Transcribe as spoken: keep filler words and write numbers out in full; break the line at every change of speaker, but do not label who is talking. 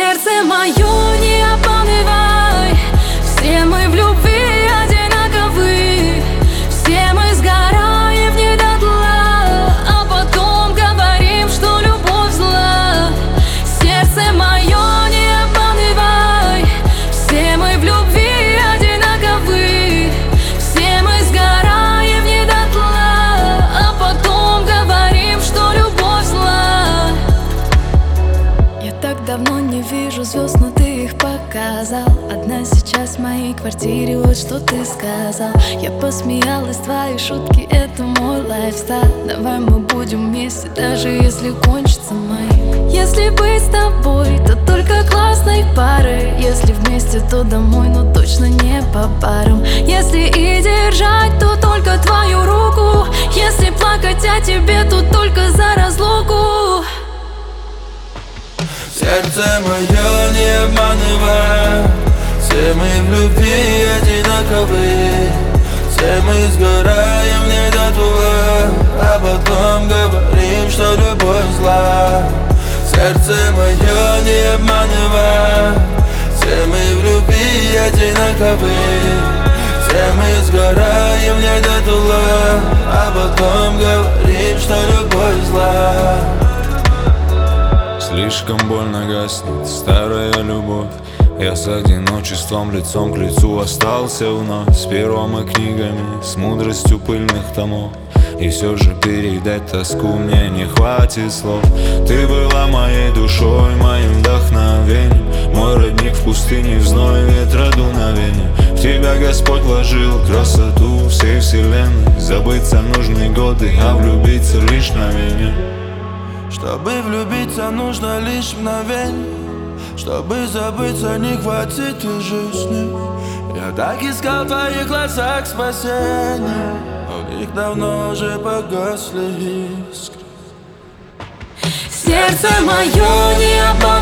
Сердце мое, не обманывай, все мы в любви одинаковы, все мы сгораем в ней дотла, а потом говорим, что любовь зла. Сердце мое, не обманывай, все мы в любви одинаковы, все мы сгораем в ней дотла, а потом говорим, что любовь зла. Я так давно не вижу звезд, но ты их показал. Одна сейчас в моей квартире, вот что ты сказал. Я посмеялась, твои шутки, это мой лайфстайл. Давай мы будем вместе, даже если кончится май. Если быть с тобой, то только классной парой. Если вместе, то домой, но точно не по парам. Если и держать, то только твою руку. Если плакать о тебе, то только за разлуку.
Сердце мое, не обманывай, все мы в любви одинаковы, все мы сгораем в ней дотла, а потом говорим, что любовь зла. Сердце мое, не обманывай, все мы в любви одинаковы, все мы сгораем в ней дотла, а потом говорим, что любовь зла.
Слишком больно гаснет старая любовь. Я с одиночеством лицом к лицу остался вновь, с пером и книгами, с мудростью пыльных томов. И все же передать тоску мне не хватит слов. Ты была моей душой, моим вдохновением, мой родник в пустыне, в зной ветра дуновения. В тебя Господь вложил красоту всей вселенной. Забыться нужны годы, а влюбиться лишь мгновение.
Чтобы влюбиться, нужно лишь мгновенье, чтобы забыться, не хватит и жизни. Я так искал в твоих глазах спасения, но в них давно уже погасли искры.
Сердце мое, не обманывай,